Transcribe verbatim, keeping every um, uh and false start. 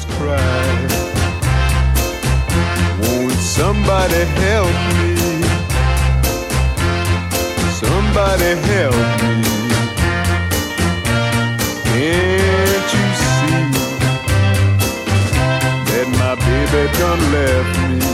just cry. Won't somebody help me? Somebody help me. Can't you see that my baby done left me?